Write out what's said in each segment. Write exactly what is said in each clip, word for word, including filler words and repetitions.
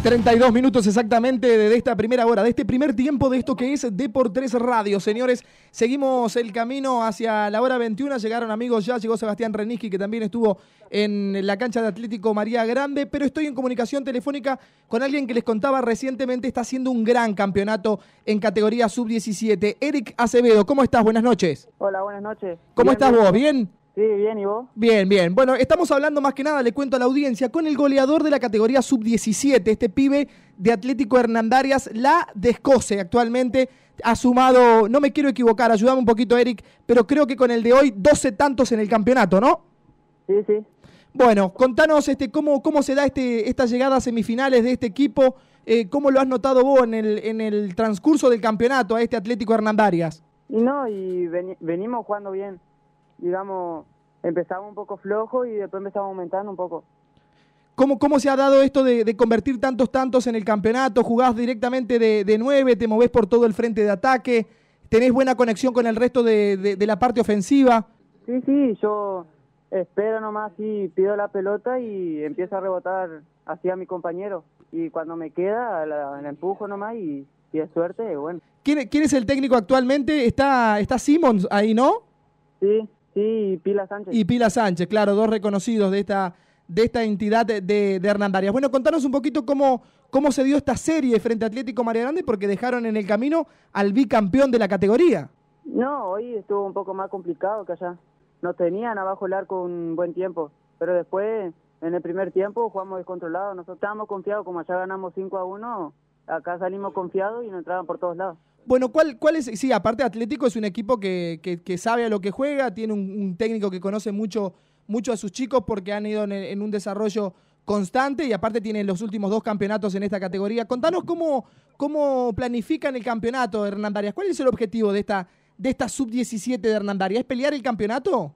treinta y dos minutos exactamente de esta primera hora, de este primer tiempo de esto que es Depor tres Radio. Señores, seguimos el camino hacia la hora veintiuna. Llegaron amigos ya, llegó Sebastián Reniski, que también estuvo en la cancha de Atlético María Grande, pero estoy en comunicación telefónica con alguien que les contaba recientemente está haciendo un gran campeonato en categoría sub diecisiete. Eric Acevedo, ¿cómo estás? Buenas noches. Hola, buenas noches. ¿Cómo Bien, estás bien. vos? ¿Bien? Sí, bien, ¿y vos? Bien, bien. Bueno, estamos hablando más que nada, le cuento a la audiencia, con el goleador de la categoría sub diecisiete, este pibe de Atlético Hernandarias, la Descoce, actualmente ha sumado, no me quiero equivocar, ayúdame un poquito, Eric, pero creo que con el de hoy, doce tantos en el campeonato, ¿no? Sí, sí. Bueno, contanos este, cómo, cómo se da este, esta llegada a semifinales de este equipo, eh, cómo lo has notado vos en el, en el transcurso del campeonato a este Atlético Hernandarias. Y no, y veni- venimos jugando bien. Digamos, empezamos un poco flojo y después empezamos aumentando un poco. ¿Cómo, cómo se ha dado esto de, de convertir tantos tantos en el campeonato? ¿Jugás directamente de, de nueve? ¿Te movés por todo el frente de ataque? ¿Tenés buena conexión con el resto de, de, de la parte ofensiva? Sí, sí, yo espero nomás y pido la pelota y empiezo a rebotar así a mi compañero. Y cuando me queda, la, la empujo nomás y si es suerte, bueno. ¿Quién, quién es el técnico actualmente? Está, está Simons ahí, ¿no? Sí, sí, y Pila Sánchez. Y Pila Sánchez, claro, dos reconocidos de esta, de esta entidad de, de, de Hernandarias. Bueno, contanos un poquito cómo, cómo se dio esta serie frente a Atlético María Grande, porque dejaron en el camino al bicampeón de la categoría. No, hoy estuvo un poco más complicado que allá. Nos tenían abajo el arco un buen tiempo, pero después, en el primer tiempo, jugamos descontrolados. Nosotros estábamos confiados, como allá ganamos cinco a uno, acá salimos confiados y nos entraban por todos lados. Bueno, ¿cuál, cuál es? Sí, aparte Atlético es un equipo que, que, que sabe a lo que juega, tiene un, un técnico que conoce mucho, mucho a sus chicos porque han ido en, en un desarrollo constante y aparte tiene los últimos dos campeonatos en esta categoría. Contanos cómo, cómo planifican el campeonato de Hernandarias. ¿Cuál es el objetivo de esta, de esta sub diecisiete de Hernandarias? ¿Es pelear el campeonato?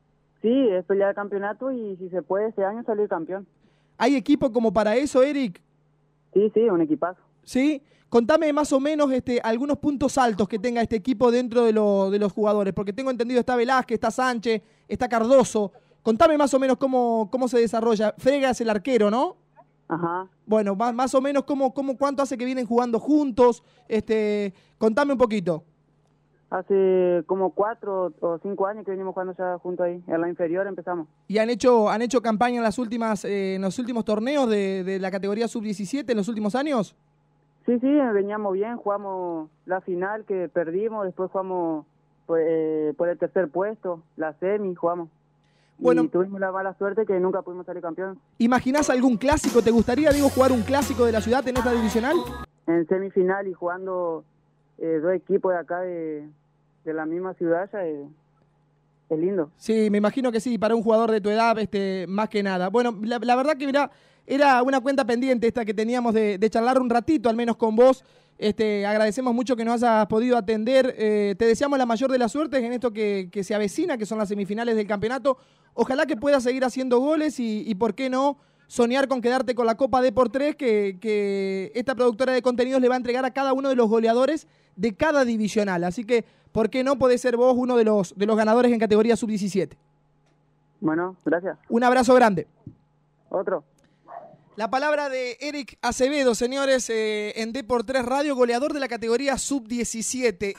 Sí, es pelear el campeonato y si se puede este año salir campeón. ¿Hay equipo como para eso, Eric? Sí, sí, un equipazo. ¿Sí? Contame más o menos este, algunos puntos altos que tenga este equipo dentro de, lo, de los jugadores, porque tengo entendido está Velázquez, está Sánchez, está Cardoso. Contame más o menos cómo, cómo se desarrolla. Frega es el arquero, ¿no? Ajá. Bueno, más, más o menos cómo, cómo, cuánto hace que vienen jugando juntos. Este, contame un poquito. Hace como cuatro o cinco años que venimos jugando ya juntos ahí. En la inferior empezamos. ¿Y han hecho, han hecho campaña en, las últimas, eh, en los últimos torneos de, de la categoría sub diecisiete en los últimos años? Sí, sí, veníamos bien, jugamos la final que perdimos, después jugamos por, eh, por el tercer puesto, la semi, jugamos. Bueno, y tuvimos la mala suerte que nunca pudimos salir campeón. ¿Imaginás algún clásico? ¿Te gustaría, digo, jugar un clásico de la ciudad en esta divisional? En semifinal y jugando eh, dos equipos de acá de, de la misma ciudad ya es, es lindo. Sí, me imagino que sí, para un jugador de tu edad, este, más que nada. Bueno, la, la verdad que mirá, era una cuenta pendiente esta que teníamos de, de charlar un ratito, al menos con vos. Este, agradecemos mucho que nos hayas podido atender. Eh, te deseamos la mayor de las suertes en esto que, que se avecina, que son las semifinales del campeonato. Ojalá que puedas seguir haciendo goles y, y por qué no, soñar con quedarte con la Copa Depor tres que, que esta productora de contenidos le va a entregar a cada uno de los goleadores de cada divisional. Así que, ¿por qué no podés ser vos uno de los, de los ganadores en categoría sub diecisiete? Bueno, gracias. Un abrazo grande. Otro. La palabra de Eric Acevedo, señores, eh, en Depor tres Radio, goleador de la categoría sub diecisiete.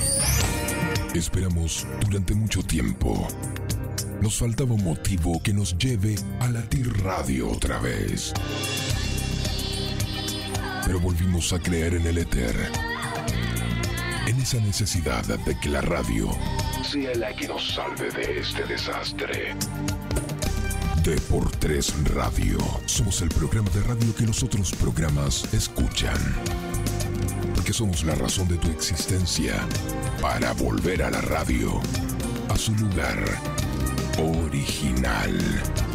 Esperamos durante mucho tiempo. Nos faltaba un motivo que nos lleve a latir radio otra vez. Pero volvimos a creer en el éter. En esa necesidad de que la radio sea la que nos salve de este desastre. Depor tres Radio. Somos el programa de radio que los otros programas escuchan. Porque somos la razón de tu existencia. Para volver a la radio. A su lugar original.